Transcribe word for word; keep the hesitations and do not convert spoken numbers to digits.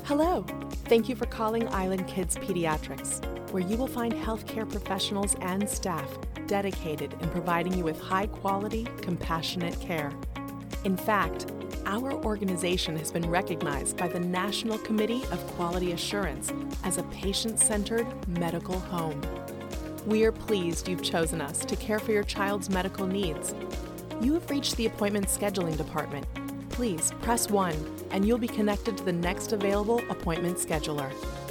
Hello. Thank you for calling Island Kids Pediatrics, where you will find healthcare professionals and staff dedicated in providing you with high-quality, compassionate care. In fact, our organization has been recognized by the National Committee of Quality Assurance as a patient-centered medical home. We are pleased you've chosen us to care for your child's medical needs. You have reached the appointment scheduling department. Please press one and you'll be connected to the next available appointment scheduler.